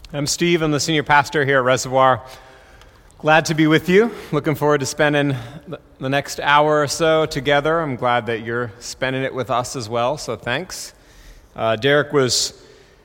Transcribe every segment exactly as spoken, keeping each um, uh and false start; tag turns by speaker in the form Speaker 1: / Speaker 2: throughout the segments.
Speaker 1: I'm Steve. I'm the senior pastor here at Reservoir. Glad to be with you. Looking forward to spending the next hour or so together. I'm glad that you're spending it with us as well, so thanks. Uh, Derek was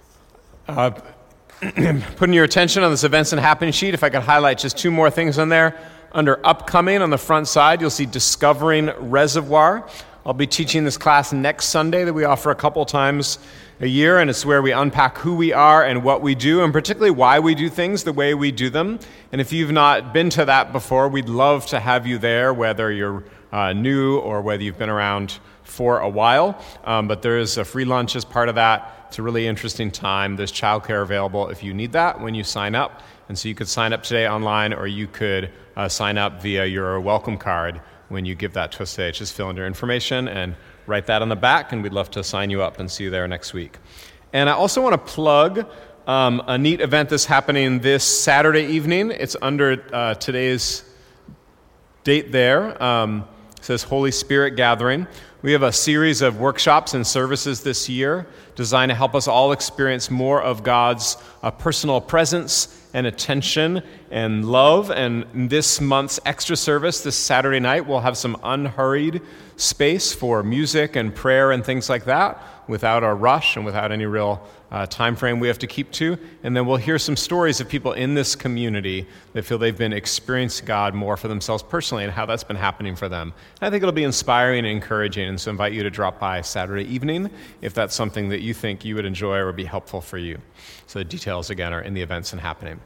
Speaker 1: uh, putting your attention on this events and happening sheet. If I could highlight just two more things on there. Under upcoming on the front side, you'll see Discovering Reservoir. I'll be teaching this class next Sunday that we offer a couple times a year, and it's where we unpack who we are and what we do, and particularly why we do things the way we do them. And if you've not been to that before, we'd love to have you there, whether you're uh, new or whether you've been around for a while. Um, but there is a free lunch as part of that. It's a really interesting time. There's childcare available if you need that when you sign up. And so you could sign up today online, or you could uh, sign up via your welcome card when you give that to us today. Just fill in your information and write that on the back, and we'd love to sign you up and see you there next week. And I also want to plug um, a neat event that's happening this Saturday evening. It's under uh, today's date there. Um, it says Holy Spirit Gathering. We have a series of workshops and services this year designed to help us all experience more of God's uh, personal presence and attention and love. And this month's extra service, this Saturday night, we'll have some unhurried space for music and prayer and things like that without a rush and without any real uh, time frame we have to keep to. And then we'll hear some stories of people in this community that feel they've been experiencing God more for themselves personally and how that's been happening for them. And I think it'll be inspiring and encouraging, and so I invite you to drop by Saturday evening if that's something that you think you would enjoy or would be helpful for you. So the details, again, are in the events and happening.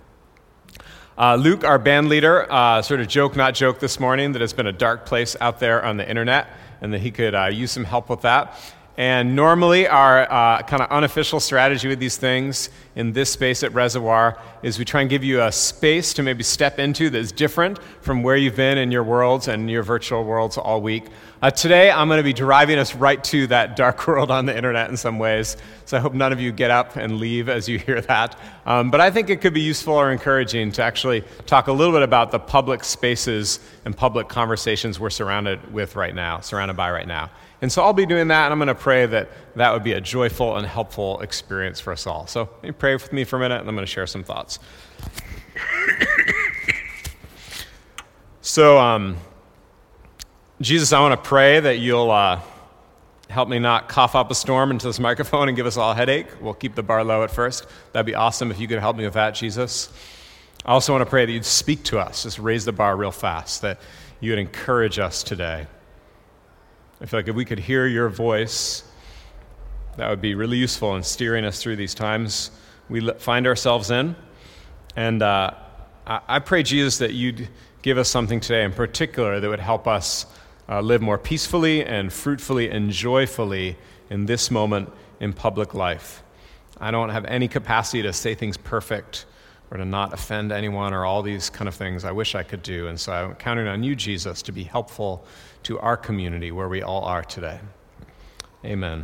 Speaker 1: Uh, Luke, our band leader, uh, sort of joke, not joke this morning that it's been a dark place out there on the internet and that he could uh, use some help with that. And normally our uh, kind of unofficial strategy with these things in this space at Reservoir is we try and give you a space to maybe step into that's different from where you've been in your worlds and your virtual worlds all week. Uh, today I'm going to be driving us right to that dark world on the internet in some ways, so I hope none of you get up and leave as you hear that. Um, but I think it could be useful or encouraging to actually talk a little bit about the public spaces and public conversations we're surrounded with right now, surrounded by right now. And so I'll be doing that, and I'm going to pray that that would be a joyful and helpful experience for us all. So you pray with me for a minute, and I'm going to share some thoughts. so, um, Jesus, I want to pray that you'll uh, help me not cough up a storm into this microphone and give us all a headache. We'll keep the bar low at first. That'd be awesome if you could help me with that, Jesus. I also want to pray that you'd speak to us, just raise the bar real fast, that you would encourage us today. I feel like if we could hear your voice, that would be really useful in steering us through these times we find ourselves in. And uh, I pray, Jesus, that you'd give us something today in particular that would help us uh, live more peacefully and fruitfully and joyfully in this moment in public life. I don't have any capacity to say things perfect or to not offend anyone or all these kind of things I wish I could do. And so I'm counting on you, Jesus, to be helpful to our community where we all are today. Amen.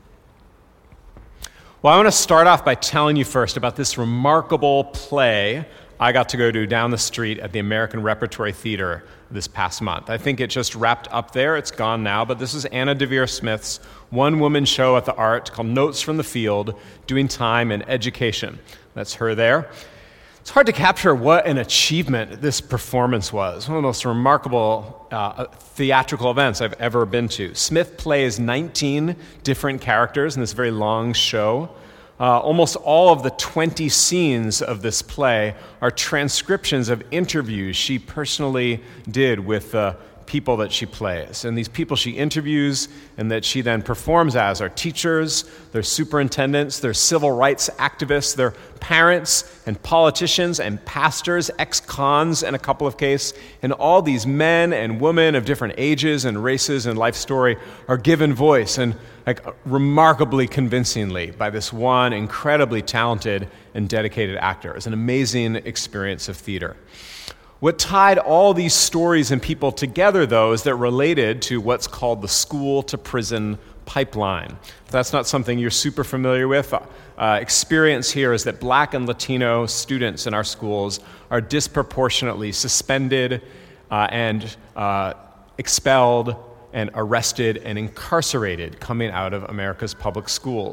Speaker 1: Well, I want to start off by telling you first about this remarkable play I got to go to down the street at the American Repertory Theater this past month. I think it just wrapped up there. It's gone now, but this is Anna Deavere Smith's one-woman show at the Art called Notes from the Field, Doing Time and Education. That's her there. It's hard to capture what an achievement this performance was. One of the most remarkable uh, theatrical events I've ever been to. Smith plays nineteen different characters in this very long show. Uh, almost all of the twenty scenes of this play are transcriptions of interviews she personally did with the people that she plays. And these people she interviews and that she then performs as are teachers, they're superintendents, they're civil rights activists, they're parents and politicians and pastors, ex-cons in a couple of cases. And all these men and women of different ages and races and life story are given voice, and like remarkably convincingly by this one incredibly talented and dedicated actor. It's an amazing experience of theater. What tied all these stories and people together, though, is that related to what's called the school-to-prison pipeline. If that's not something you're super familiar with, uh, experience here is that Black and Latino students in our schools are disproportionately suspended uh, and uh, expelled and arrested and incarcerated coming out of America's public schools.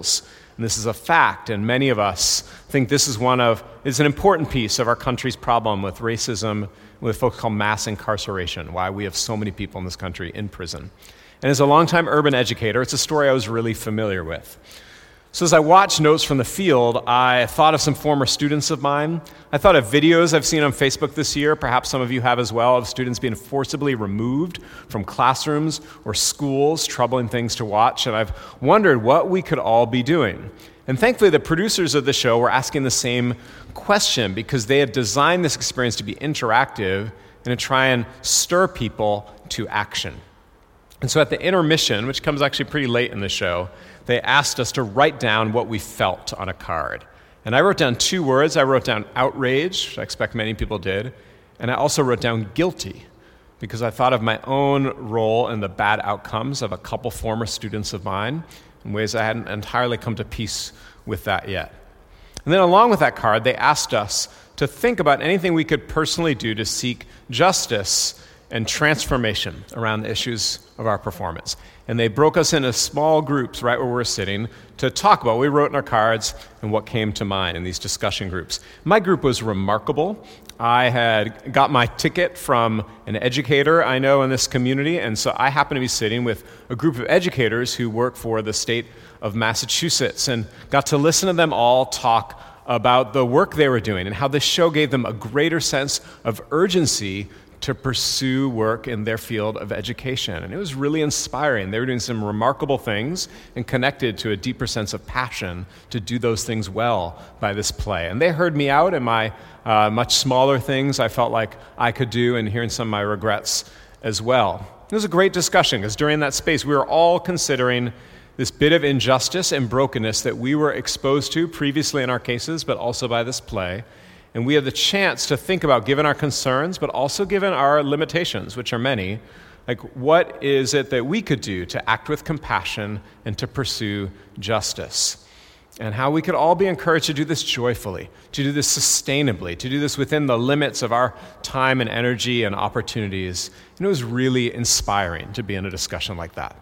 Speaker 1: And this is a fact, and many of us think this is one of is an important piece of our country's problem with racism, with folks called mass incarceration, why we have so many people in this country in prison. And as a longtime urban educator, it's a story I was really familiar with. So as I watched Notes from the Field, I thought of some former students of mine. I thought of videos I've seen on Facebook this year, perhaps some of you have as well, of students being forcibly removed from classrooms or schools, troubling things to watch, and I've wondered what we could all be doing. And thankfully, the producers of the show were asking the same question because they had designed this experience to be interactive and to try and stir people to action. And so at the intermission, which comes actually pretty late in the show, they asked us to write down what we felt on a card. And I wrote down two words. I wrote down outrage, which I expect many people did, and I also wrote down guilty, because I thought of my own role in the bad outcomes of a couple former students of mine in ways I hadn't entirely come to peace with that yet. And then along with that card, they asked us to think about anything we could personally do to seek justice and transformation around the issues of our performance. And they broke us into small groups right where we're sitting to talk about what we wrote in our cards and what came to mind in these discussion groups. My group was remarkable. I had got my ticket from an educator I know in this community, and so I happened to be sitting with a group of educators who work for the state of Massachusetts and got to listen to them all talk about the work they were doing and how this show gave them a greater sense of urgency to pursue work in their field of education. And it was really inspiring. They were doing some remarkable things and connected to a deeper sense of passion to do those things well by this play. And they heard me out in my uh, much smaller things I felt like I could do, and hearing some of my regrets as well. It was a great discussion, because during that space we were all considering this bit of injustice and brokenness that we were exposed to previously in our cases, but also by this play. And we have the chance to think about, given our concerns, but also given our limitations, which are many, like what is it that we could do to act with compassion and to pursue justice? And how we could all be encouraged to do this joyfully, to do this sustainably, to do this within the limits of our time and energy and opportunities. And it was really inspiring to be in a discussion like that.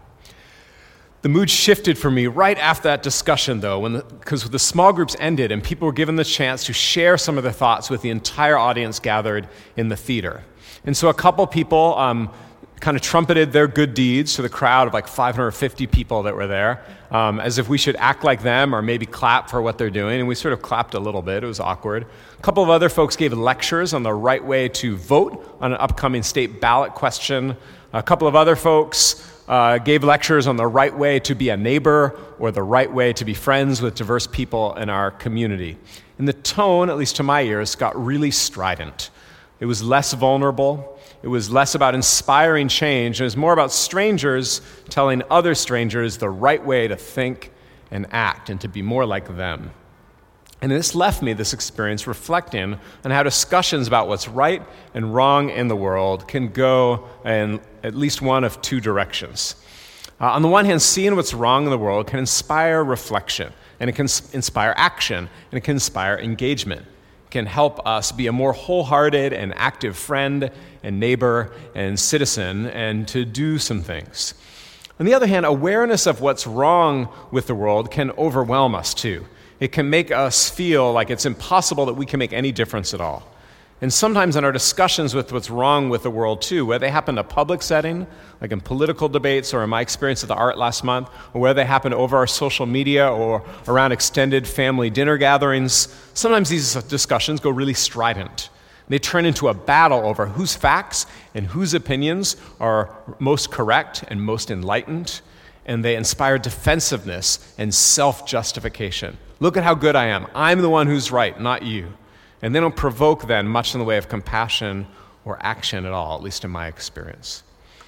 Speaker 1: The mood shifted for me right after that discussion, though, when because the, the small groups ended and people were given the chance to share some of their thoughts with the entire audience gathered in the theater. And so a couple people um, kind of trumpeted their good deeds to the crowd of like five hundred fifty people that were there, um, as if we should act like them or maybe clap for what they're doing. And we sort of clapped a little bit. It was awkward. A couple of other folks gave lectures on the right way to vote on an upcoming state ballot question. A couple of other folks Uh, gave lectures on the right way to be a neighbor or the right way to be friends with diverse people in our community. And the tone, at least to my ears, got really strident. It was less vulnerable. It was less about inspiring change. It was more about strangers telling other strangers the right way to think and act and to be more like them. And this left me, this experience, reflecting on how discussions about what's right and wrong in the world can go in at least one of two directions. Uh, on the one hand, seeing what's wrong in the world can inspire reflection, and it can inspire action, and it can inspire engagement. It can help us be a more wholehearted and active friend and neighbor and citizen, and to do some things. On the other hand, awareness of what's wrong with the world can overwhelm us too. It can make us feel like it's impossible that we can make any difference at all. And sometimes in our discussions with what's wrong with the world too, whether they happen in a public setting, like in political debates or in my experience at the art last month, or whether they happen over our social media or around extended family dinner gatherings, sometimes these discussions go really strident. They turn into a battle over whose facts and whose opinions are most correct and most enlightened, and they inspire defensiveness and self-justification. Look at how good I am. I'm the one who's right, not you. And they don't provoke then much in the way of compassion or action at all, at least in my experience.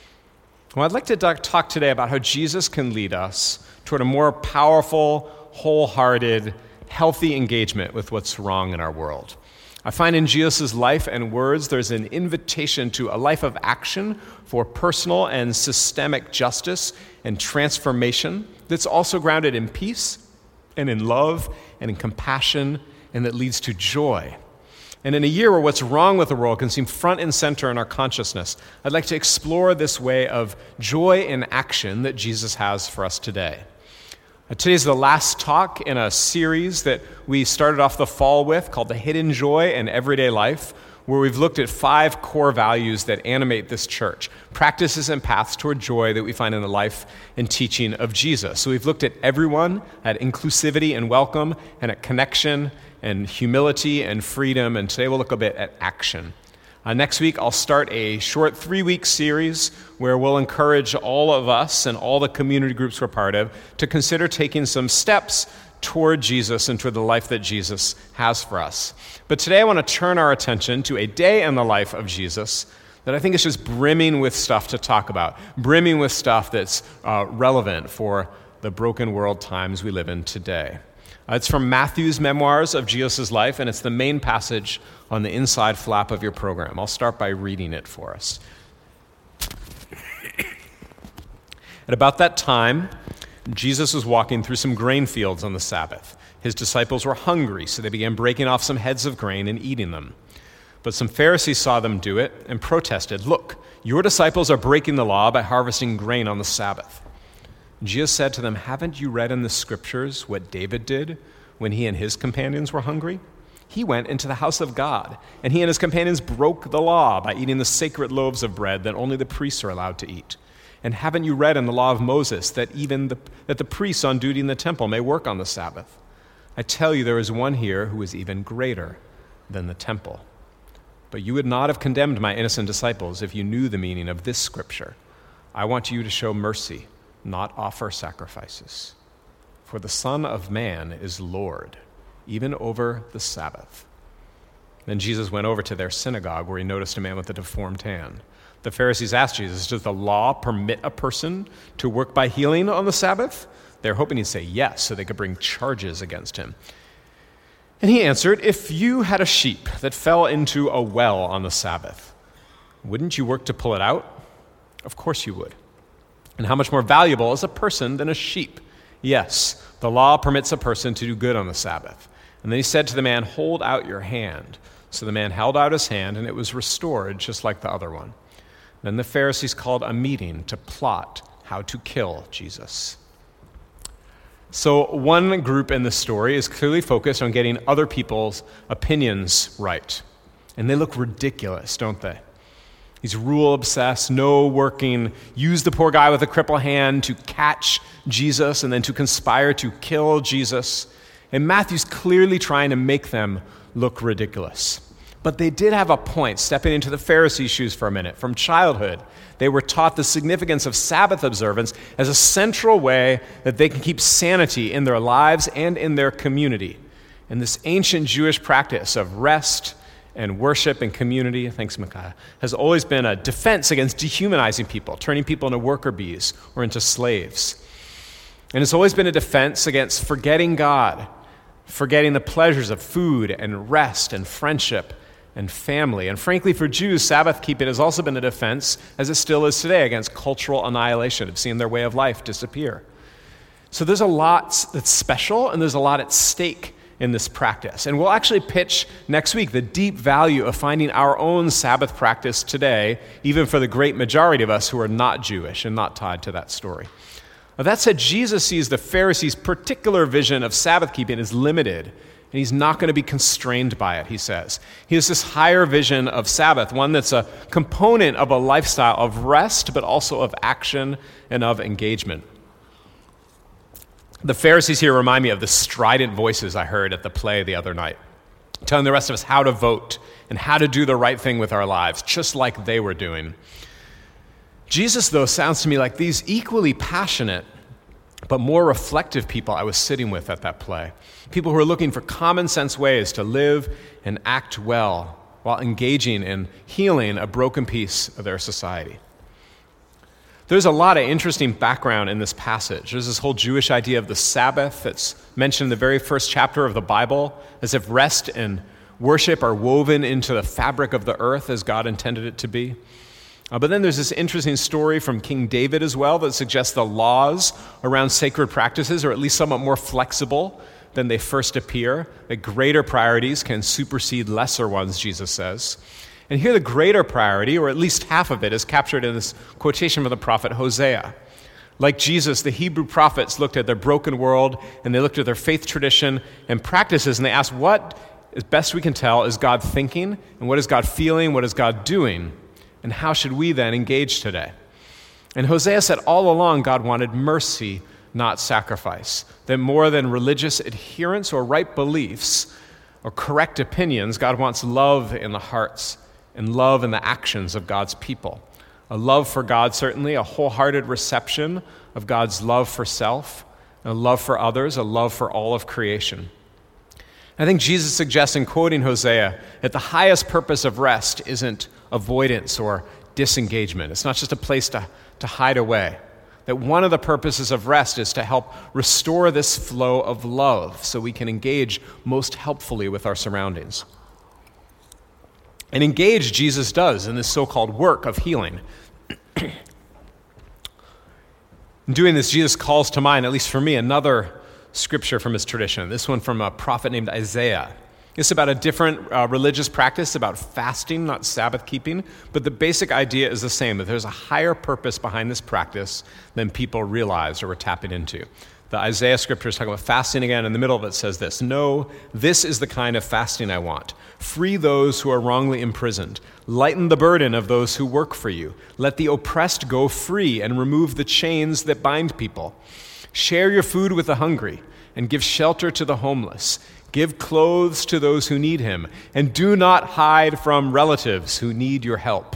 Speaker 1: Well, I'd like to talk today about how Jesus can lead us toward a more powerful, wholehearted, healthy engagement with what's wrong in our world. I find in Jesus' life and words there's an invitation to a life of action for personal and systemic justice and transformation that's also grounded in peace and in love and in compassion, and that leads to joy. And in a year where what's wrong with the world can seem front and center in our consciousness, I'd like to explore this way of joy in action that Jesus has for us today. Uh, today's the last talk in a series that we started off the fall with called The Hidden Joy in Everyday Life, where we've looked at five core values that animate this church, practices and paths toward joy that we find in the life and teaching of Jesus. So we've looked at everyone, at inclusivity and welcome, and at connection and humility and freedom, and today we'll look a bit at action. Uh, next week, I'll start a short three-week series where we'll encourage all of us and all the community groups we're part of to consider taking some steps toward Jesus and toward the life that Jesus has for us. But today I want to turn our attention to a day in the life of Jesus that I think is just brimming with stuff to talk about, brimming with stuff that's uh, relevant for the broken world times we live in today. Uh, it's from Matthew's memoirs of Jesus' life, and it's the main passage on the inside flap of your program. I'll start by reading it for us. At about that time, Jesus was walking through some grain fields on the Sabbath. His disciples were hungry, so they began breaking off some heads of grain and eating them. But some Pharisees saw them do it and protested, "Look, your disciples are breaking the law by harvesting grain on the Sabbath." Jesus said to them, "Haven't you read in the scriptures what David did when he and his companions were hungry? He went into the house of God, and he and his companions broke the law by eating the sacred loaves of bread that only the priests are allowed to eat. And haven't you read in the law of Moses that even the, that the priests on duty in the temple may work on the Sabbath? I tell you, there is one here who is even greater than the temple. But you would not have condemned my innocent disciples if you knew the meaning of this scripture. I want you to show mercy, not offer sacrifices. For the Son of Man is Lord, even over the Sabbath." Then Jesus went over to their synagogue where he noticed a man with a deformed hand. The Pharisees asked Jesus, "Does the law permit a person to work by healing on the Sabbath?" They're hoping he'd say yes so they could bring charges against him. And he answered, "If you had a sheep that fell into a well on the Sabbath, wouldn't you work to pull it out? Of course you would. And how much more valuable is a person than a sheep? Yes, the law permits a person to do good on the Sabbath." And then he said to the man, "Hold out your hand." So the man held out his hand, and it was restored just like the other one. Then the Pharisees called a meeting to plot how to kill Jesus. So one group in this story is clearly focused on getting other people's opinions right. And they look ridiculous, don't they? He's rule-obsessed, no working, use the poor guy with a crippled hand to catch Jesus and then to conspire to kill Jesus. And Matthew's clearly trying to make them look ridiculous. But they did have a point, stepping into the Pharisees' shoes for a minute. From childhood, they were taught the significance of Sabbath observance as a central way that they can keep sanity in their lives and in their community. And this ancient Jewish practice of rest and worship and community, thanks Micaiah, has always been a defense against dehumanizing people, turning people into worker bees or into slaves. And it's always been a defense against forgetting God, forgetting the pleasures of food and rest and friendship and family. And frankly, for Jews, Sabbath keeping has also been a defense, as it still is today, against cultural annihilation, of seeing their way of life disappear. So there's a lot that's special, and there's a lot at stake in this practice. And we'll actually pitch next week the deep value of finding our own Sabbath practice today, even for the great majority of us who are not Jewish and not tied to that story. Now, that said, Jesus sees the Pharisees' particular vision of Sabbath keeping as limited, and he's not going to be constrained by it, he says. He has this higher vision of Sabbath, one that's a component of a lifestyle of rest, but also of action and of engagement. The Pharisees here remind me of the strident voices I heard at the play the other night, telling the rest of us how to vote and how to do the right thing with our lives, just like they were doing. Jesus, though, sounds to me like these equally passionate but more reflective people I was sitting with at that play. People who are looking for common sense ways to live and act well while engaging in healing a broken piece of their society. There's a lot of interesting background in this passage. There's this whole Jewish idea of the Sabbath that's mentioned in the very first chapter of the Bible, as if rest and worship are woven into the fabric of the earth as God intended it to be. Uh, but then there's this interesting story from King David as well that suggests the laws around sacred practices are at least somewhat more flexible than they first appear, that greater priorities can supersede lesser ones, Jesus says. And here the greater priority, or at least half of it, is captured in this quotation from the prophet Hosea. Like Jesus, the Hebrew prophets looked at their broken world, and they looked at their faith tradition and practices, and they asked, what, as best we can tell, is God thinking, and what is God feeling, what is God doing, and how should we then engage today? And Hosea said all along God wanted mercy, not sacrifice, that more than religious adherence or right beliefs or correct opinions, God wants love in the hearts and love in the actions of God's people. A love for God, certainly, a wholehearted reception of God's love for self, a love for others, a love for all of creation. I think Jesus suggests in quoting Hosea that the highest purpose of rest isn't avoidance or disengagement. It's not just a place to, to hide away. That one of the purposes of rest is to help restore this flow of love so we can engage most helpfully with our surroundings. And engage Jesus does in this so-called work of healing. In doing this, Jesus calls to mind, at least for me, another scripture from his tradition, this one from a prophet named Isaiah. It's about a different uh, religious practice, about fasting, not Sabbath keeping, but the basic idea is the same, that there's a higher purpose behind this practice than people realize or we're tapping into. The Isaiah scripture is talking about fasting again. In the middle of it says this, "No, this is the kind of fasting I want. Free those who are wrongly imprisoned. Lighten the burden of those who work for you. Let the oppressed go free and remove the chains that bind people. Share your food with the hungry and give shelter to the homeless. Give clothes to those who need him, and do not hide from relatives who need your help."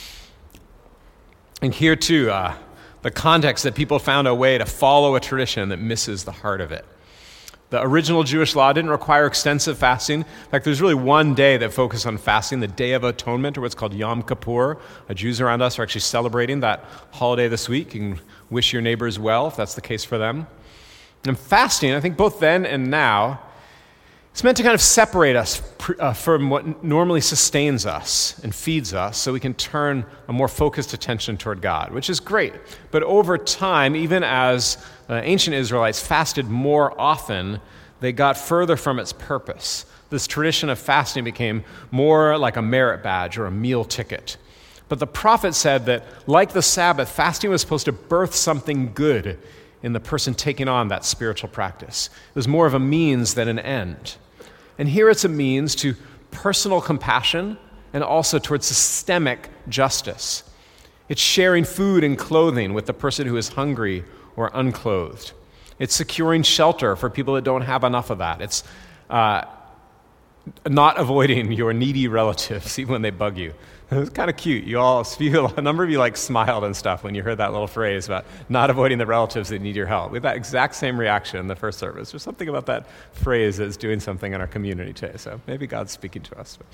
Speaker 1: And here too, uh, the context that people found a way to follow a tradition that misses the heart of it. The original Jewish law didn't require extensive fasting. In fact, there's really one day that focused on fasting, the Day of Atonement, or what's called Yom Kippur. Uh, Jews around us are actually celebrating that holiday this week. You can wish your neighbors well if that's the case for them. And fasting, I think both then and now, it's meant to kind of separate us uh, from what normally sustains us and feeds us so we can turn a more focused attention toward God, which is great. But over time, even as uh, ancient Israelites fasted more often, they got further from its purpose. This tradition of fasting became more like a merit badge or a meal ticket. But the prophet said that, like the Sabbath, fasting was supposed to birth something good in the person taking on that spiritual practice. It was more of a means than an end. And here it's a means to personal compassion and also towards systemic justice. It's sharing food and clothing with the person who is hungry or unclothed. It's securing shelter for people that don't have enough of that. It's uh, not avoiding your needy relatives even when they bug you. It was kind of cute. You all feel, a number of you like smiled and stuff when you heard that little phrase about not avoiding the relatives that need your help. We had that exact same reaction in the first service. There's something about that phrase that's doing something in our community today. So maybe God's speaking to us.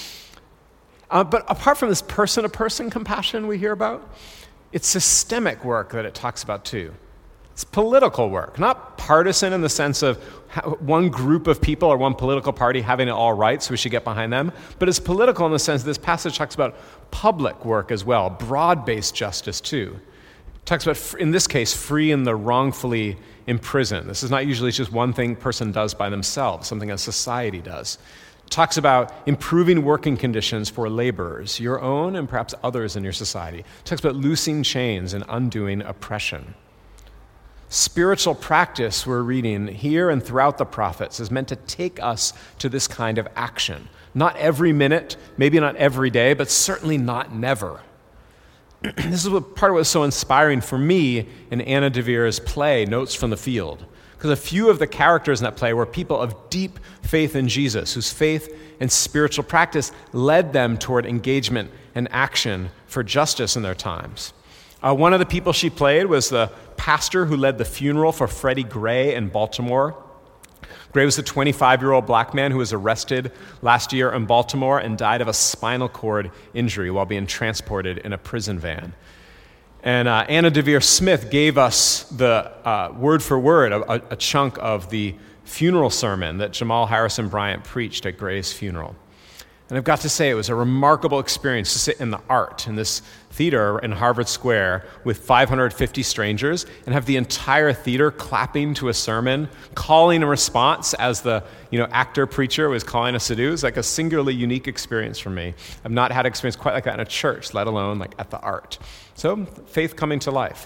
Speaker 1: Uh, but apart from this person-to-person compassion we hear about, it's systemic work that it talks about too. It's political work, not partisan in the sense of one group of people or one political party having it all right, so we should get behind them. But it's political in the sense this passage talks about public work as well, broad-based justice too. It talks about, in this case, freeing the wrongfully imprisoned. This is not usually just one thing a person does by themselves, something a society does. It talks about improving working conditions for laborers, your own and perhaps others in your society. It talks about loosing chains and undoing oppression. Spiritual practice, we're reading here and throughout the prophets, is meant to take us to this kind of action. Not every minute, maybe not every day, but certainly not never. This is what part of what's so inspiring for me in Anna DeVere's play, Notes from the Field. Because a few of the characters in that play were people of deep faith in Jesus, whose faith and spiritual practice led them toward engagement and action for justice in their times. Uh, one of the people she played was the pastor who led the funeral for Freddie Gray in Baltimore. Gray was a twenty-five-year-old black man who was arrested last year in Baltimore and died of a spinal cord injury while being transported in a prison van. And uh, Anna DeVere Smith gave us the uh, word for word, a, a chunk of the funeral sermon that Jamal Harrison Bryant preached at Gray's funeral. And I've got to say, it was a remarkable experience to sit in the art in this theater in Harvard Square with five hundred fifty strangers and have the entire theater clapping to a sermon, calling a response as the you know actor preacher was calling us to do. It was like a singularly unique experience for me. I've not had an experience quite like that in a church, let alone like at the art. So faith coming to life.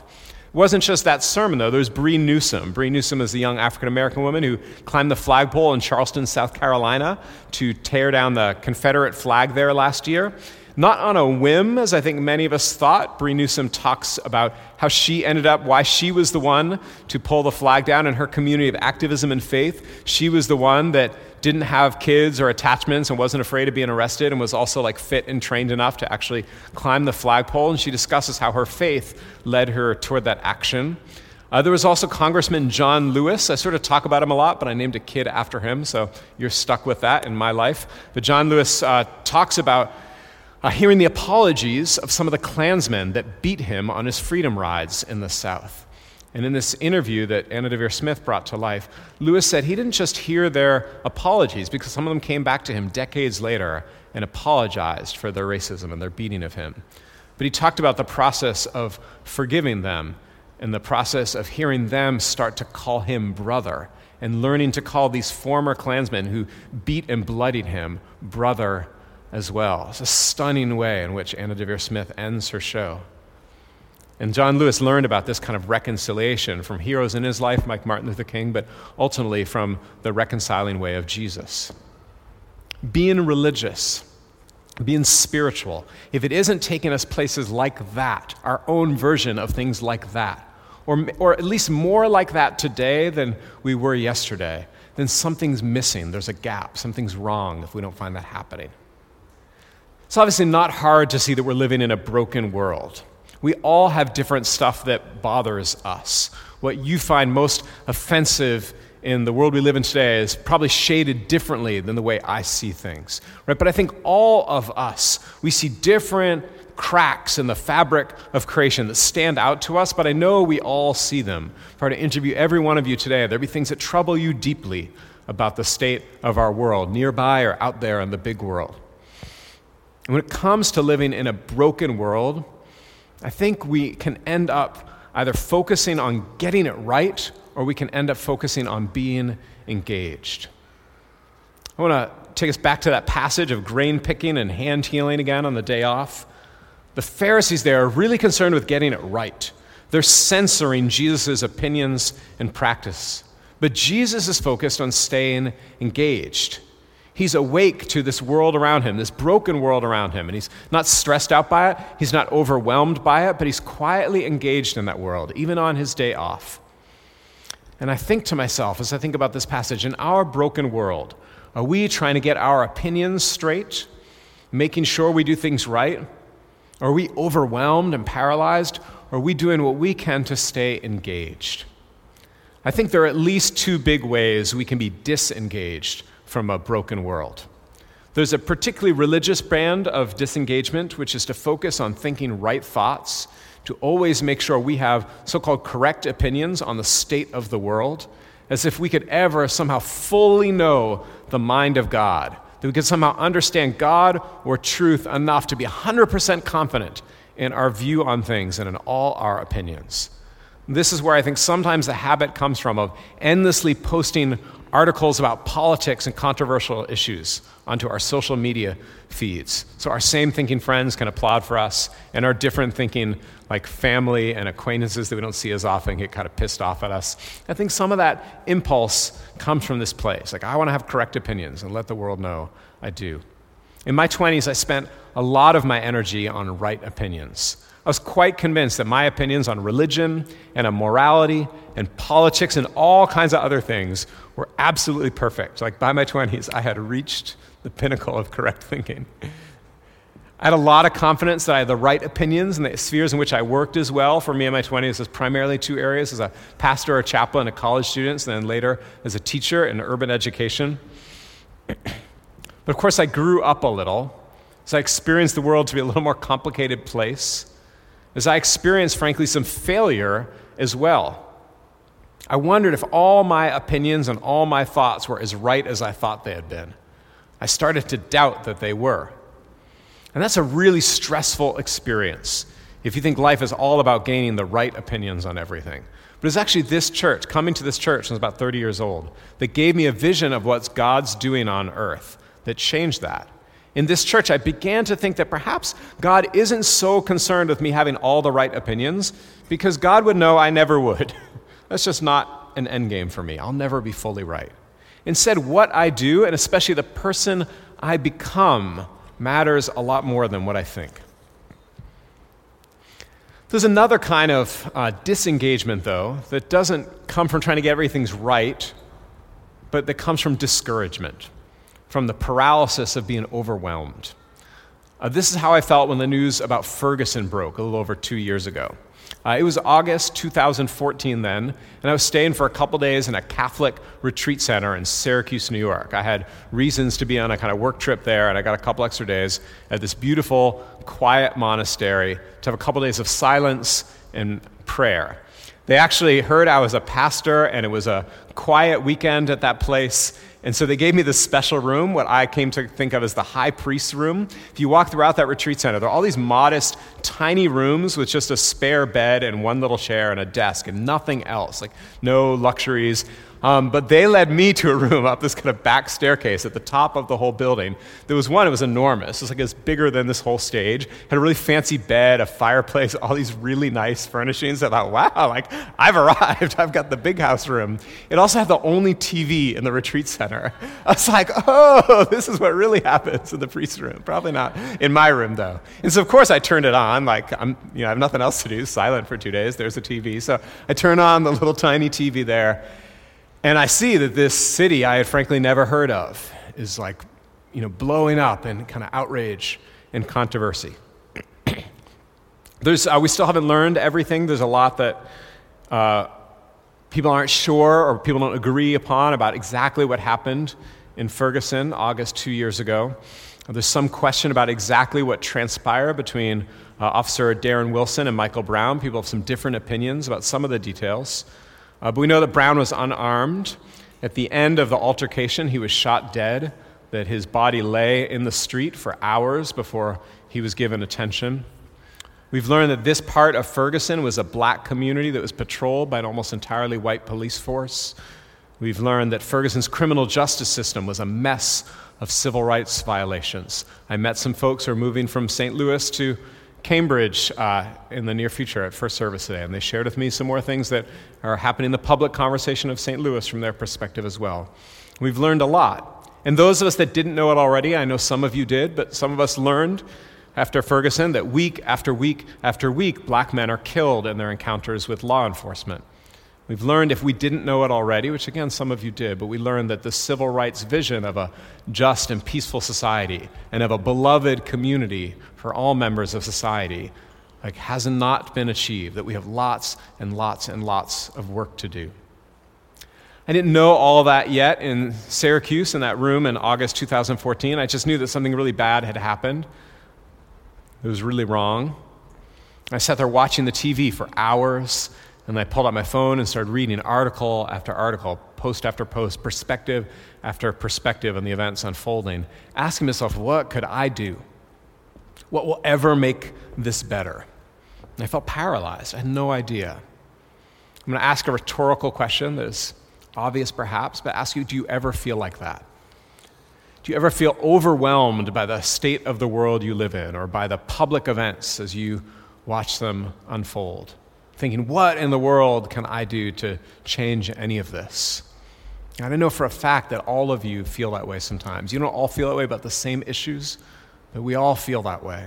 Speaker 1: It wasn't just that sermon, though. There was Bree Newsom. Bree Newsom is the young African-American woman who climbed the flagpole in Charleston, South Carolina, to tear down the Confederate flag there last year. Not on a whim, as I think many of us thought. Bree Newsom talks about how she ended up, why she was the one to pull the flag down in her community of activism and faith. She was the one that didn't have kids or attachments and wasn't afraid of being arrested and was also like fit and trained enough to actually climb the flagpole. And she discusses how her faith led her toward that action. Uh, there was also Congressman John Lewis. I sort of talk about him a lot, but I named a kid after him, so you're stuck with that in my life. But John Lewis uh, talks about uh, hearing the apologies of some of the Klansmen that beat him on his freedom rides in the South. And in this interview that Anna Deavere Smith brought to life, Lewis said he didn't just hear their apologies, because some of them came back to him decades later and apologized for their racism and their beating of him. But he talked about the process of forgiving them and the process of hearing them start to call him brother and learning to call these former Klansmen who beat and bloodied him brother as well. It's a stunning way in which Anna Deavere Smith ends her show. And John Lewis learned about this kind of reconciliation from heroes in his life, like Martin Luther King, but ultimately from the reconciling way of Jesus. Being religious, being spiritual, if it isn't taking us places like that, our own version of things like that, or, or at least more like that today than we were yesterday, then something's missing. There's a gap. Something's wrong if we don't find that happening. It's obviously not hard to see that we're living in a broken world. We all have different stuff that bothers us. What you find most offensive in the world we live in today is probably shaded differently than the way I see things, right? But I think all of us, we see different cracks in the fabric of creation that stand out to us, but I know we all see them. If I were to interview every one of you today, there'd be things that trouble you deeply about the state of our world, nearby or out there in the big world. And when it comes to living in a broken world, I think we can end up either focusing on getting it right, or we can end up focusing on being engaged. I want to take us back to that passage of grain picking and hand healing again on the day off. The Pharisees there are really concerned with getting it right. They're censoring Jesus' opinions and practice. But Jesus is focused on staying engaged. He's awake to this world around him, this broken world around him, and he's not stressed out by it, he's not overwhelmed by it, but he's quietly engaged in that world, even on his day off. And I think to myself, as I think about this passage, in our broken world, are we trying to get our opinions straight, making sure we do things right? Are we overwhelmed and paralyzed? Or are we doing what we can to stay engaged? I think there are at least two big ways we can be disengaged from a broken world. There's a particularly religious brand of disengagement, which is to focus on thinking right thoughts, to always make sure we have so-called correct opinions on the state of the world, as if we could ever somehow fully know the mind of God, that we could somehow understand God or truth enough to be one hundred percent confident in our view on things and in all our opinions. This is where I think sometimes the habit comes from of endlessly posting articles about politics and controversial issues onto our social media feeds. So our same thinking friends can applaud for us, and our different thinking, like family and acquaintances that we don't see as often, get kind of pissed off at us. I think some of that impulse comes from this place. Like, I want to have correct opinions and let the world know I do. In my twenties, I spent a lot of my energy on right opinions. I was quite convinced that my opinions on religion and on morality and politics and all kinds of other things were absolutely perfect. Like, by my twenties, I had reached the pinnacle of correct thinking. I had a lot of confidence that I had the right opinions in the spheres in which I worked as well. For me in my twenties, it was primarily two areas: as a pastor or chaplain to college students, and then later as a teacher in urban education. But of course, I grew up a little, as I experienced the world to be a little more complicated place, as I experienced, frankly, some failure as well. I wondered if all my opinions and all my thoughts were as right as I thought they had been. I started to doubt that they were. And that's a really stressful experience if you think life is all about gaining the right opinions on everything. But it's actually this church, coming to this church when I was about thirty years old, that gave me a vision of what God's doing on earth, that changed that. In this church, I began to think that perhaps God isn't so concerned with me having all the right opinions because God would know I never would. That's just not an end game for me. I'll never be fully right. Instead, what I do, and especially the person I become, matters a lot more than what I think. There's another kind of uh, disengagement, though, that doesn't come from trying to get everything right, but that comes from discouragement, from the paralysis of being overwhelmed. Uh, this is how I felt when the news about Ferguson broke a little over two years ago. Uh, it was August two thousand fourteen then, and I was staying for a couple days in a Catholic retreat center in Syracuse, New York. I had reasons to be on a kind of work trip there, and I got a couple extra days at this beautiful, quiet monastery to have a couple days of silence and prayer. They actually heard I was a pastor, and it was a quiet weekend at that place, and so they gave me this special room, what I came to think of as the high priest's room. If you walk throughout that retreat center, there are all these modest, tiny rooms with just a spare bed and one little chair and a desk and nothing else, like no luxuries. Um, but they led me to a room up this kind of back staircase at the top of the whole building. There was one, it was enormous. It was like it was bigger than this whole stage. Had a really fancy bed, a fireplace, all these really nice furnishings. I thought, wow, like I've arrived. I've got the big house room. It also had the only T V in the retreat center. I was like, oh, this is what really happens in the priest's room. Probably not in my room, though. And so, of course, I turned it on. Like, I'm, you know, I have nothing else to do. Silent for two days. There's a T V. So I turn on the little tiny T V there. And I see that this city I had frankly never heard of is like, you know, blowing up in kind of outrage and controversy. There's, uh, we still haven't learned everything. There's a lot that uh, people aren't sure or people don't agree upon about exactly what happened in Ferguson, August two years ago. There's some question about exactly what transpired between uh, Officer Darren Wilson and Michael Brown. People have some different opinions about some of the details. Uh, but we know that Brown was unarmed. At the end of the altercation, he was shot dead, that his body lay in the street for hours before he was given attention. We've learned that this part of Ferguson was a black community that was patrolled by an almost entirely white police force. We've learned that Ferguson's criminal justice system was a mess of civil rights violations. I met some folks who are moving from Saint Louis to Cambridge uh, in the near future at First Service today, and they shared with me some more things that are happening in the public conversation of Saint Louis from their perspective as well. We've learned a lot. And those of us that didn't know it already, I know some of you did, but some of us learned after Ferguson that week after week after week, black men are killed in their encounters with law enforcement. We've learned, if we didn't know it already, which again some of you did, but we learned that the civil rights vision of a just and peaceful society and of a beloved community for all members of society like has not been achieved, that we have lots and lots and lots of work to do. I didn't know all that yet in Syracuse in that room in August two thousand fourteen. I just knew that something really bad had happened. It was really wrong. I sat there watching the T V for hours. And I pulled out my phone and started reading article after article, post after post, perspective after perspective on the events unfolding, asking myself, what could I do? What will ever make this better? And I felt paralyzed. I had no idea. I'm going to ask a rhetorical question that is obvious perhaps, but ask you, do you ever feel like that? Do you ever feel overwhelmed by the state of the world you live in or by the public events as you watch them unfold? Thinking, what in the world can I do to change any of this? And I know for a fact that all of you feel that way sometimes. You don't all feel that way about the same issues, but we all feel that way.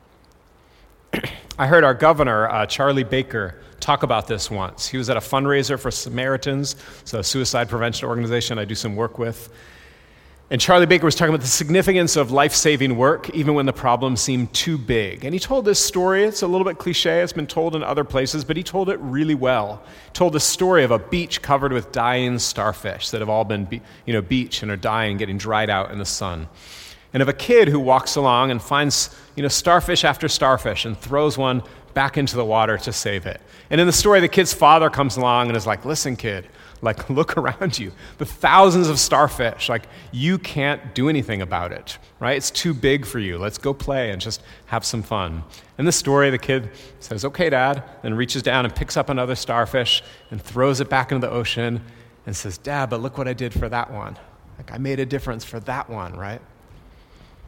Speaker 1: I heard our governor, uh, Charlie Baker, talk about this once. He was at a fundraiser for Samaritans, so a suicide prevention organization I do some work with. And Charlie Baker was talking about the significance of life-saving work, even when the problem seemed too big. And he told this story. It's a little bit cliche. It's been told in other places, but he told it really well. He told the story of a beach covered with dying starfish that have all been, be- you know, beached and are dying, getting dried out in the sun. And of a kid who walks along and finds, you know, starfish after starfish and throws one back into the water to save it. And in the story, the kid's father comes along and is like, listen, kid, like, look around you. The thousands of starfish, like, you can't do anything about it, right? It's too big for you. Let's go play and just have some fun. In the story, the kid says, okay, Dad, then reaches down and picks up another starfish and throws it back into the ocean and says, Dad, but look what I did for that one. Like, I made a difference for that one, right?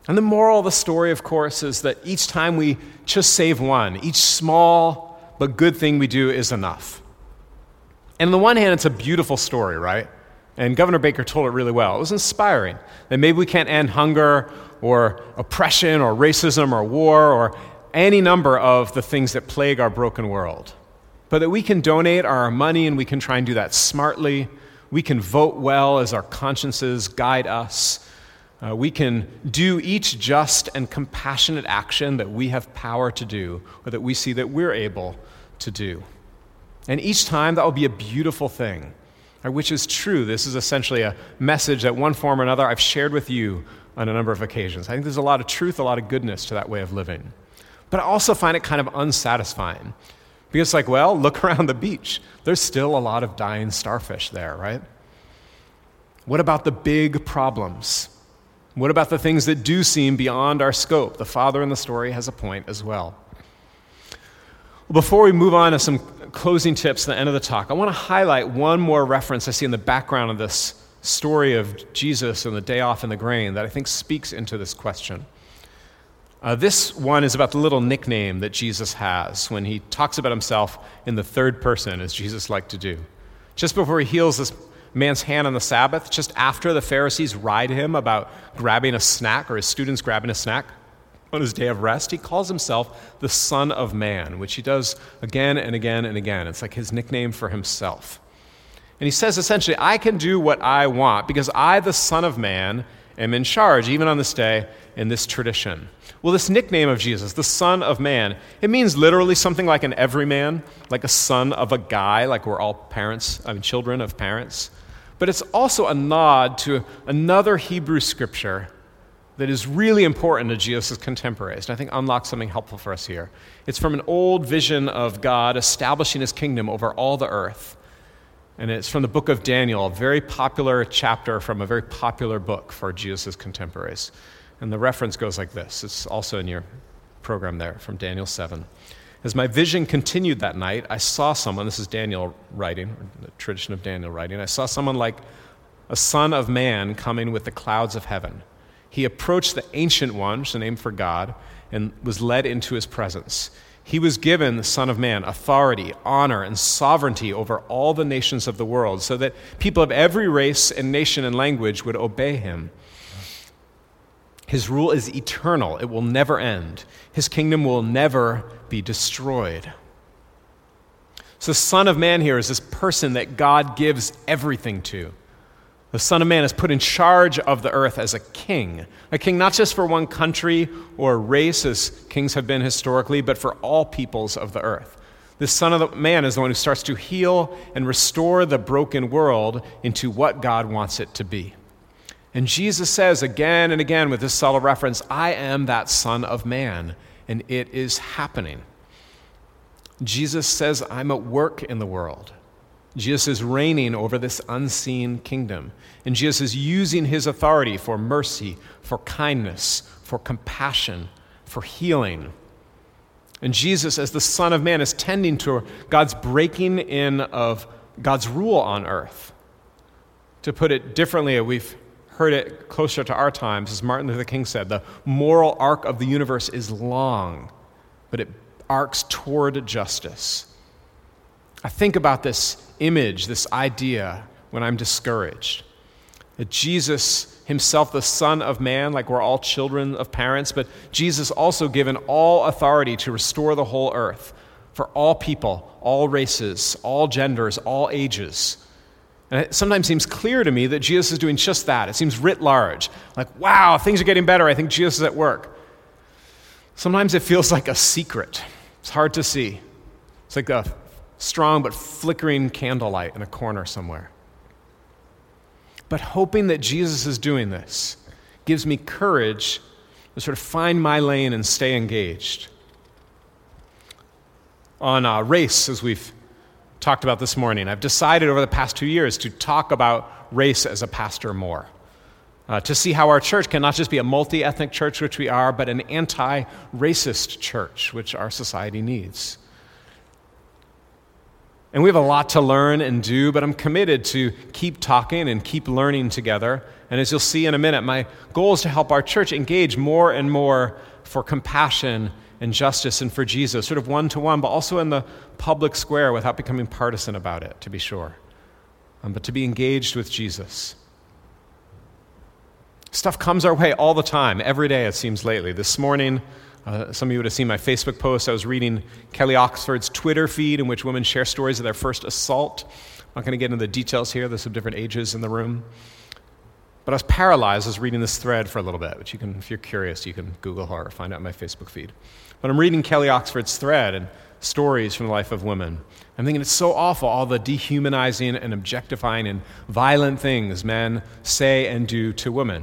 Speaker 1: And the moral of the story, of course, is that each time we just save one, each small but good thing we do is enough. And on the one hand, it's a beautiful story, right? And Governor Baker told it really well. It was inspiring that maybe we can't end hunger or oppression or racism or war or any number of the things that plague our broken world, but that we can donate our money and we can try and do that smartly. We can vote well as our consciences guide us. Uh, we can do each just and compassionate action that we have power to do or that we see that we're able to do. And each time that will be a beautiful thing, which is true. This is essentially a message that one form or another I've shared with you on a number of occasions. I think there's a lot of truth, a lot of goodness to that way of living. But I also find it kind of unsatisfying. Because it's like, well, look around the beach. There's still a lot of dying starfish there, right? What about the big problems? What about the things that do seem beyond our scope? The father in the story has a point as well. Well, before we move on to some closing tips at the end of the talk, I want to highlight one more reference I see in the background of this story of Jesus and the day off in the grain that I think speaks into this question. Uh, this one is about the little nickname that Jesus has when he talks about himself in the third person, as Jesus liked to do. Just before he heals this man's hand on the Sabbath, just after the Pharisees ride him about grabbing a snack, or his students grabbing a snack on his day of rest, he calls himself the Son of Man, which he does again and again and again. It's like his nickname for himself. And he says essentially, I can do what I want because I, the Son of Man, am in charge, even on this day, in this tradition. Well, this nickname of Jesus, the Son of Man, it means literally something like an everyman, like a son of a guy, like we're all parents, I mean children of parents. But it's also a nod to another Hebrew scripture that is really important to Jesus' contemporaries, and I think unlocks something helpful for us here. It's from an old vision of God establishing his kingdom over all the earth. And it's from the book of Daniel, a very popular chapter from a very popular book for Jesus' contemporaries. And the reference goes like this. It's also in your program there, from Daniel seven. As my vision continued that night, I saw someone, this is Daniel writing, the tradition of Daniel writing, I saw someone like a son of man coming with the clouds of heaven. He approached the Ancient One, which is the name for God, and was led into his presence. He was given, the Son of Man, authority, honor, and sovereignty over all the nations of the world, so that people of every race and nation and language would obey him. His rule is eternal. It will never end. His kingdom will never be destroyed. So the Son of Man here is this person that God gives everything to. The Son of Man is put in charge of the earth as a king. A king not just for one country or race, as kings have been historically, but for all peoples of the earth. This Son of Man is the one who starts to heal and restore the broken world into what God wants it to be. And Jesus says again and again with this subtle reference, I am that Son of Man, and it is happening. Jesus says, I'm at work in the world. Jesus is reigning over this unseen kingdom. And Jesus is using his authority for mercy, for kindness, for compassion, for healing. And Jesus, as the Son of Man, is tending to God's breaking in of God's rule on earth. To put it differently, we've heard it closer to our times, as Martin Luther King said, the moral arc of the universe is long, but it arcs toward justice. I think about this image, this idea, when I'm discouraged. That Jesus himself, the Son of Man, like we're all children of parents, but Jesus also given all authority to restore the whole earth for all people, all races, all genders, all ages. And it sometimes seems clear to me that Jesus is doing just that. It seems writ large. Like, wow, things are getting better. I think Jesus is at work. Sometimes it feels like a secret. It's hard to see. It's like a strong but flickering candlelight in a corner somewhere. But hoping that Jesus is doing this gives me courage to sort of find my lane and stay engaged. On uh, race, as we've talked about this morning, I've decided over the past two years to talk about race as a pastor more. Uh, to see how our church can not just be a multi-ethnic church, which we are, but an anti-racist church, which our society needs. And we have a lot to learn and do, but I'm committed to keep talking and keep learning together And as you'll see in a minute, my goal is to help our church engage more and more for compassion and justice and for Jesus, sort of one-to-one, but also in the public square without becoming partisan about it, to be sure. Um, but to be engaged with Jesus. Stuff comes our way all the time, every day it seems lately. This morning, uh, some of you would have seen my Facebook post. I was reading Kelly Oxford's Twitter feed in which women share stories of their first assault. I'm not going to get into the details here. There's some different ages in the room. But I was paralyzed. I was reading this thread for a little bit, which you can, if you're curious, you can Google her or find out my Facebook feed. But I'm reading Kelly Oxford's thread and stories from the life of women. I'm thinking it's so awful, all the dehumanizing and objectifying and violent things men say and do to women.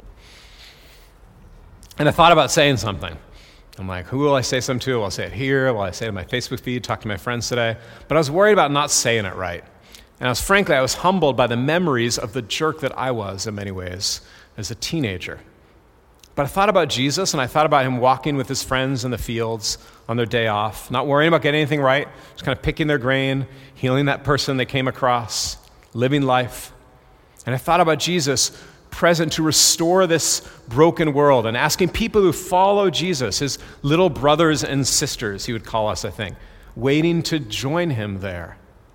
Speaker 1: And I thought about saying something. I'm like, who will I say something to? Will I say it here? Will I say it on my Facebook feed? Talk to my friends today? But I was worried about not saying it right. And I was, frankly, I was humbled by the memories of the jerk that I was in many ways as a teenager. But I thought about Jesus, and I thought about him walking with his friends in the fields on their day off, not worrying about getting anything right, just kind of picking their grain, healing that person they came across, living life. And I thought about Jesus present to restore this broken world and asking people who follow Jesus, his little brothers and sisters, he would call us, I think, waiting to join him there.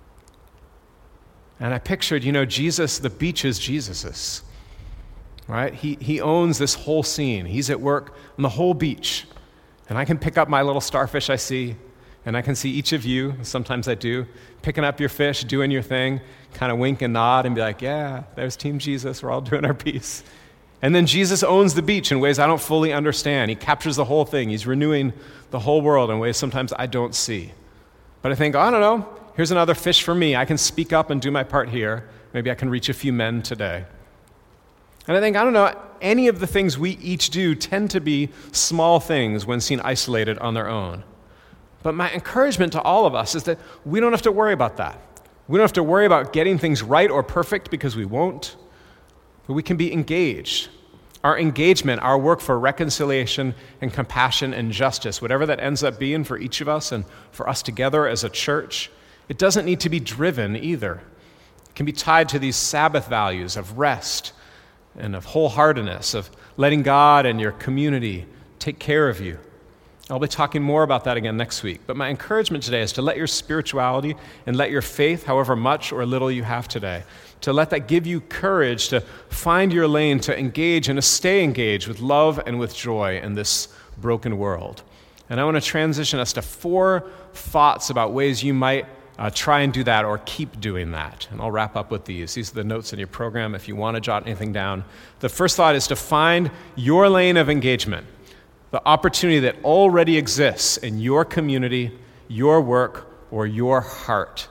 Speaker 1: And I pictured, you know, Jesus, the beach is Jesus's, right? He, he owns this whole scene. He's at work on the whole beach. And I can pick up my little starfish I see, and I can see each of you, sometimes I do, picking up your fish, doing your thing, kind of wink and nod and be like, yeah, there's Team Jesus, we're all doing our piece. And then Jesus owns the beach in ways I don't fully understand. He captures the whole thing. He's renewing the whole world in ways sometimes I don't see. But I think, I don't know, here's another fish for me. I can speak up and do my part here. Maybe I can reach a few men today. And I think, I don't know, any of the things we each do tend to be small things when seen isolated on their own. But my encouragement to all of us is that we don't have to worry about that. We don't have to worry about getting things right or perfect because we won't. But we can be engaged. Our engagement, our work for reconciliation and compassion and justice, whatever that ends up being for each of us and for us together as a church, it doesn't need to be driven either. It can be tied to these Sabbath values of rest and of wholeheartedness, of letting God and your community take care of you. I'll be talking more about that again next week. But my encouragement today is to let your spirituality and let your faith, however much or little you have today, to let that give you courage to find your lane, to engage and to stay engaged with love and with joy in this broken world. And I want to transition us to four thoughts about ways you might uh, try and do that or keep doing that. And I'll wrap up with these. These are the notes in your program if you want to jot anything down. The first thought is to find your lane of engagement. The opportunity that already exists in your community, your work, or your heart.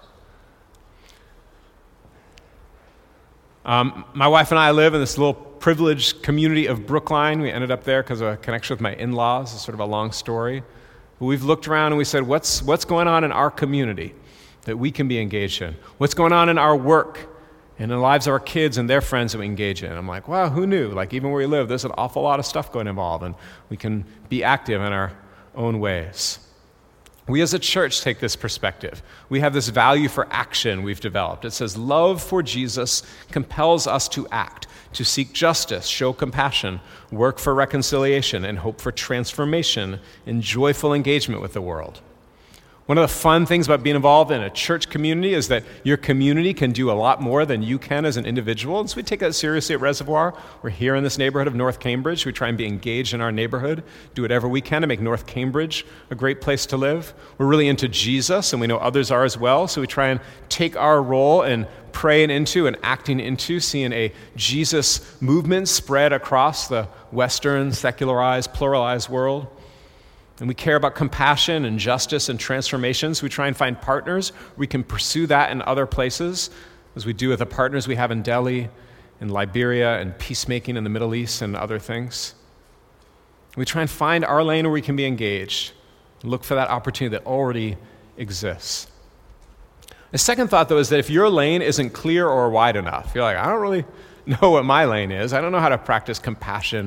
Speaker 1: Um, my wife and I live in this little privileged community of Brookline. We ended up there because of a connection with my in-laws. It's sort of a long story. But we've looked around and we said, what's, what's going on in our community that we can be engaged in? What's going on in our work and in the lives of our kids and their friends that we engage in? I'm like, wow, who knew? Like, even where we live, there's an awful lot of stuff going involved, and we can be active in our own ways. We as a church take this perspective. We have this value for action we've developed. It says, love for Jesus compels us to act, to seek justice, show compassion, work for reconciliation, and hope for transformation in joyful engagement with the world. One of the fun things about being involved in a church community is that your community can do a lot more than you can as an individual. And so we take that seriously at Reservoir. We're here in this neighborhood of North Cambridge. We try and be engaged in our neighborhood, do whatever we can to make North Cambridge a great place to live. We're really into Jesus, and we know others are as well. So we try and take our role in praying into and acting into seeing a Jesus movement spread across the Western, secularized, pluralized world. And we care about compassion and justice and transformation, so we try and find partners. We can pursue that in other places, as we do with the partners we have in Delhi, in Liberia, and peacemaking in the Middle East and other things. We try and find our lane where we can be engaged, and look for that opportunity that already exists. The second thought, though, is that if your lane isn't clear or wide enough, you're like, I don't really know what my lane is. I don't know how to practice compassion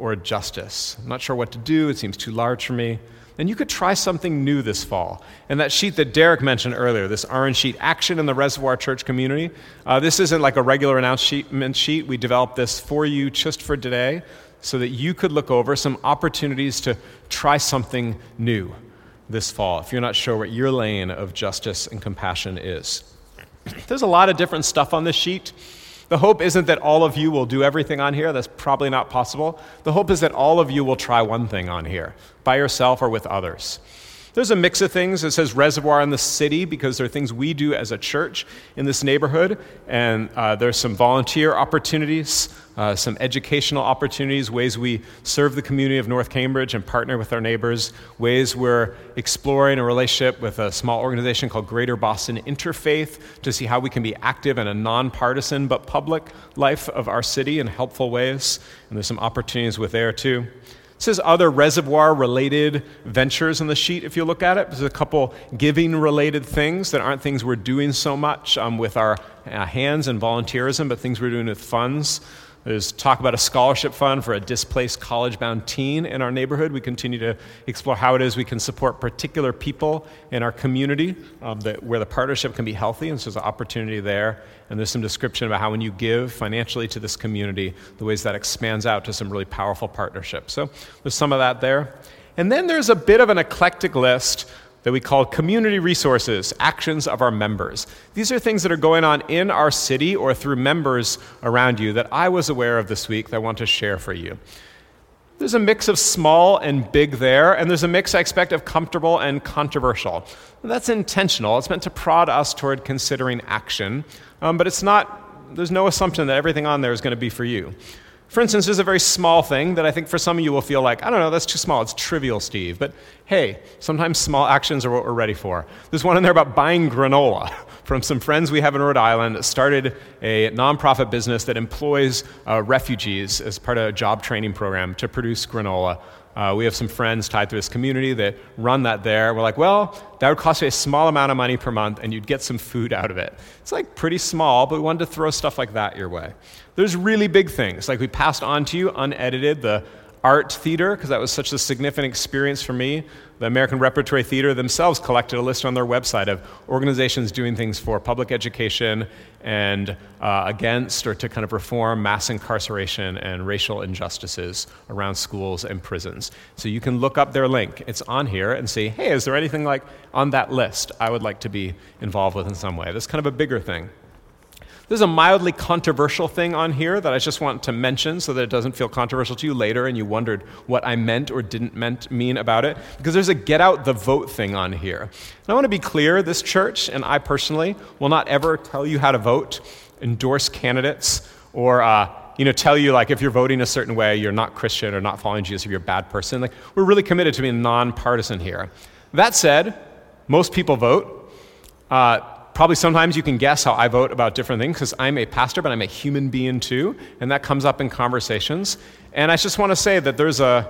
Speaker 1: or justice. I'm not sure what to do. It seems too large for me. Then you could try something new this fall. And that sheet that Derek mentioned earlier, this orange sheet, Action in the Reservoir Church Community, uh, this isn't like a regular announcement sheet. We developed this for you just for today so that you could look over some opportunities to try something new this fall if you're not sure what your lane of justice and compassion is. There's a lot of different stuff on this sheet. The hope isn't that all of you will do everything on here. That's probably not possible. The hope is that all of you will try one thing on here, by yourself or with others. There's a mix of things. It says Reservoir in the City because there are things we do as a church in this neighborhood, and uh, there's some volunteer opportunities, uh, some educational opportunities, ways we serve the community of North Cambridge and partner with our neighbors, ways we're exploring a relationship with a small organization called Greater Boston Interfaith to see how we can be active in a nonpartisan but public life of our city in helpful ways, and there's some opportunities with there too. It says other reservoir-related ventures on the sheet, if you look at it. There's a couple giving-related things that aren't things we're doing so much um, with our uh, hands and volunteerism, but things we're doing with funds. There's talk about a scholarship fund for a displaced college-bound teen in our neighborhood. We continue to explore how it is we can support particular people in our community um, that, where the partnership can be healthy, and so there's an opportunity there. And there's some description about how when you give financially to this community, the ways that expands out to some really powerful partnerships. So there's some of that there. And then there's a bit of an eclectic list that we call community resources, actions of our members. These are things that are going on in our city or through members around you that I was aware of this week that I want to share for you. There's a mix of small and big there, and there's a mix, I expect, of comfortable and controversial. And that's intentional. It's meant to prod us toward considering action, um, but it's not, there's no assumption that everything on there is going to be for you. For instance, there's a very small thing that I think for some of you will feel like, I don't know, that's too small, it's trivial, Steve. But hey, sometimes small actions are what we're ready for. There's one in there about buying granola from some friends we have in Rhode Island that started a nonprofit business that employs uh, refugees as part of a job training program to produce granola. Uh, we have some friends tied to this community that run that there. We're like, well, that would cost you a small amount of money per month, and you'd get some food out of it. It's like pretty small, but we wanted to throw stuff like that your way. There's really big things, like we passed on to you, unedited, the art theater, because that was such a significant experience for me. The American Repertory Theater themselves collected a list on their website of organizations doing things for public education and uh, against or to kind of reform mass incarceration and racial injustices around schools and prisons. So you can look up their link. It's on here and see, hey, is there anything like on that list I would like to be involved with in some way? That's kind of a bigger thing. There's a mildly controversial thing on here that I just want to mention so that it doesn't feel controversial to you later and you wondered what I meant or didn't meant mean about it, because there's a get out the vote thing on here. And I want to be clear, this church and I personally will not ever tell you how to vote, endorse candidates, or uh, you know, tell you like if you're voting a certain way, you're not Christian or not following Jesus, or you're a bad person. Like, we're really committed to being nonpartisan here. That said, most people vote. Uh, Probably sometimes you can guess how I vote about different things because I'm a pastor, but I'm a human being too, and that comes up in conversations. And I just want to say that there's a,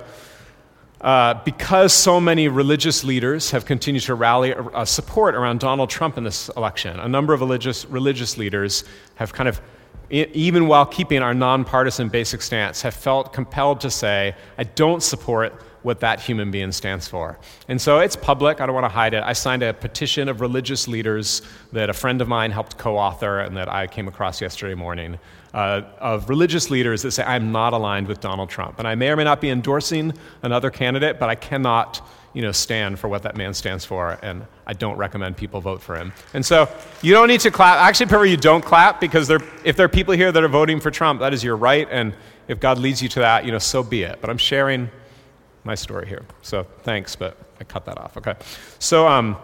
Speaker 1: uh, because so many religious leaders have continued to rally uh, support around Donald Trump in this election, a number of religious religious leaders have kind of, even while keeping our nonpartisan basic stance, have felt compelled to say, I don't support what that human being stands for. And so it's public, I don't want to hide it. I signed a petition of religious leaders that a friend of mine helped co-author and that I came across yesterday morning, uh, of religious leaders that say, I'm not aligned with Donald Trump. And I may or may not be endorsing another candidate, but I cannot, you know, stand for what that man stands for, and I don't recommend people vote for him. And so you don't need to clap. I actually prefer you don't clap, because there, if there are people here that are voting for Trump, that is your right, and if God leads you to that, you know, so be it. But I'm sharing my story here. So thanks, but I cut that off. Okay. So um,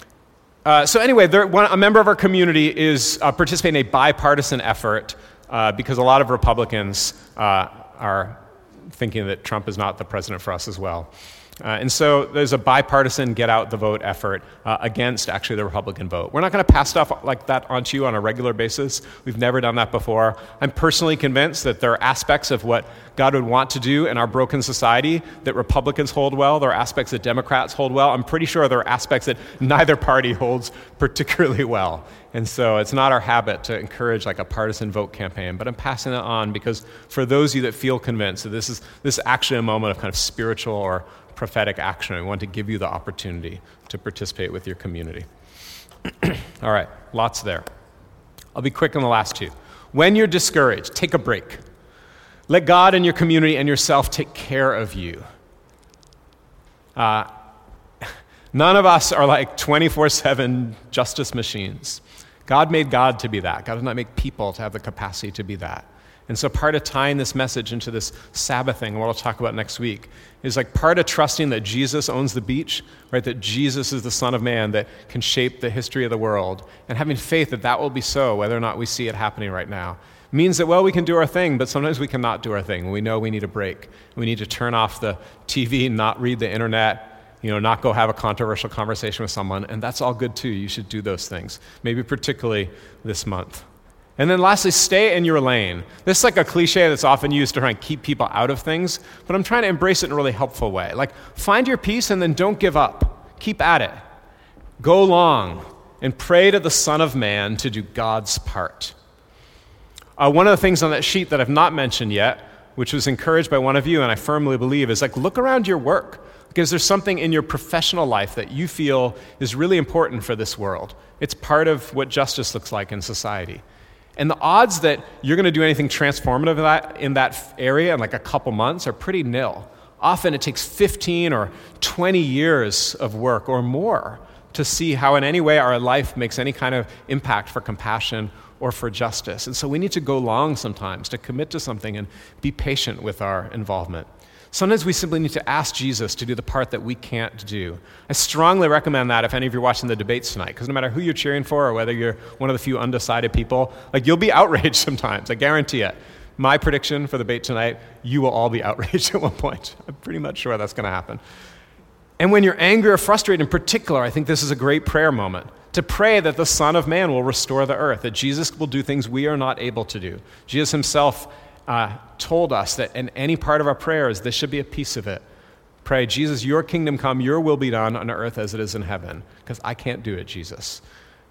Speaker 1: uh, so anyway, there, one, a member of our community is uh, participating in a bipartisan effort uh, because a lot of Republicans uh, are thinking that Trump is not the president for us as well. Uh, and so there's a bipartisan get out the vote effort uh, against actually the Republican vote. We're not going to pass stuff like that onto you on a regular basis. We've never done that before. I'm personally convinced that there are aspects of what God would want to do in our broken society that Republicans hold well. There are aspects that Democrats hold well. I'm pretty sure there are aspects that neither party holds particularly well. And so it's not our habit to encourage like a partisan vote campaign, but I'm passing it on because for those of you that feel convinced that this is this is actually a moment of kind of spiritual or prophetic action, I want to give you the opportunity to participate with your community. All right, lots there. I'll be quick on the last two. When you're discouraged, take a break. Let God and your community and yourself take care of you. Uh, none of us are like twenty-four seven justice machines. God made God to be that. God did not make people to have the capacity to be that. And so part of tying this message into this Sabbath thing, what I'll talk about next week, is like part of trusting that Jesus owns the beach, right? That Jesus is the Son of Man that can shape the history of the world, and having faith that that will be so, whether or not we see it happening right now. Means that, well, we can do our thing, but sometimes we cannot do our thing. We know we need a break. We need to turn off the T V, not read the internet, you know, not go have a controversial conversation with someone, and that's all good too. You should do those things, maybe particularly this month. And then lastly, stay in your lane. This is like a cliche that's often used to try and keep people out of things, but I'm trying to embrace it in a really helpful way. Like, find your peace and then don't give up. Keep at it. Go long and pray to the Son of Man to do God's part. Uh, one of the things on that sheet that I've not mentioned yet, which was encouraged by one of you, and I firmly believe, is like look around your work. Because there's something in your professional life that you feel is really important for this world. It's part of what justice looks like in society. And the odds that you're going to do anything transformative in that, in that area in like a couple months are pretty nil. Often it takes fifteen or twenty years of work or more to see how in any way our life makes any kind of impact for compassion or for justice. And so we need to go long sometimes to commit to something and be patient with our involvement. Sometimes we simply need to ask Jesus to do the part that we can't do. I strongly recommend that if any of you are watching the debates tonight, because no matter who you're cheering for or whether you're one of the few undecided people, like you'll be outraged sometimes, I guarantee it. My prediction for the debate tonight, you will all be outraged at one point. I'm pretty much sure that's going to happen. And when you're angry or frustrated in particular, I think this is a great prayer moment, to pray that the Son of Man will restore the earth, that Jesus will do things we are not able to do. Jesus himself Uh, told us that in any part of our prayers, this should be a piece of it. Pray, Jesus, your kingdom come, your will be done on earth as it is in heaven, because I can't do it, Jesus.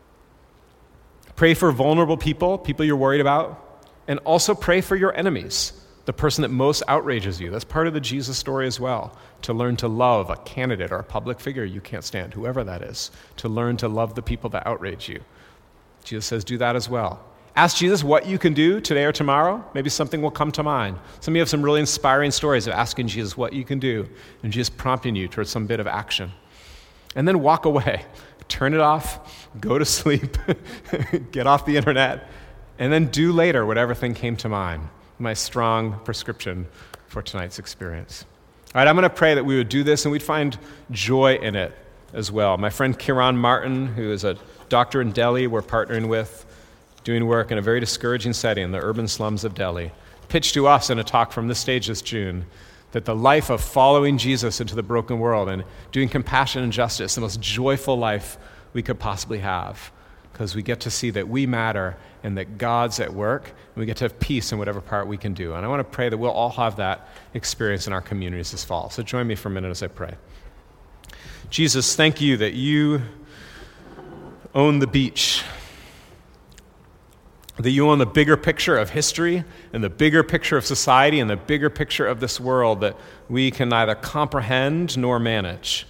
Speaker 1: Pray for vulnerable people, people you're worried about, and also pray for your enemies, the person that most outrages you. That's part of the Jesus story as well, to learn to love a candidate or a public figure you can't stand, whoever that is, to learn to love the people that outrage you. Jesus says, do that as well. Ask Jesus what you can do today or tomorrow. Maybe something will come to mind. Some of you have some really inspiring stories of asking Jesus what you can do, and Jesus prompting you towards some bit of action. And then walk away. Turn it off. Go to sleep. Get off the internet. And then do later whatever thing came to mind. My strong prescription for tonight's experience. All right, I'm going to pray that we would do this and we'd find joy in it as well. My friend Kiran Martin, who is a doctor in Delhi we're partnering with, doing work in a very discouraging setting in the urban slums of Delhi, pitched to us in a talk from this stage this June that the life of following Jesus into the broken world and doing compassion and justice, the most joyful life we could possibly have, because we get to see that we matter and that God's at work, and we get to have peace in whatever part we can do. And I want to pray that we'll all have that experience in our communities this fall. So join me for a minute as I pray. Jesus, thank you that you own the beach, that you own the bigger picture of history and the bigger picture of society and the bigger picture of this world that we can neither comprehend nor manage.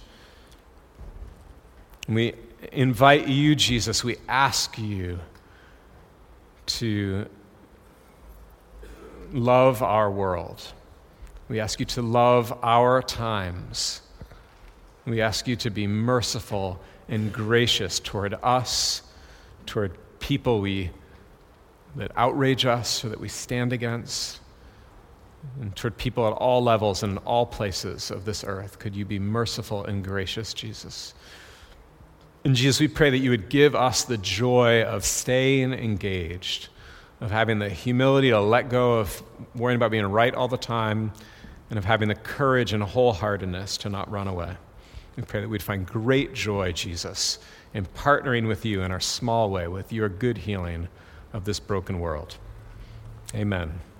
Speaker 1: We invite you, Jesus, we ask you to love our world. We ask you to love our times. We ask you to be merciful and gracious toward us, toward people we that outrage us or that we stand against, and toward people at all levels and in all places of this earth. Could you be merciful and gracious, Jesus? And Jesus, we pray that you would give us the joy of staying engaged, of having the humility to let go of worrying about being right all the time, and of having the courage and wholeheartedness to not run away. We pray that we'd find great joy, Jesus, in partnering with you in our small way with your good healing of this broken world. Amen.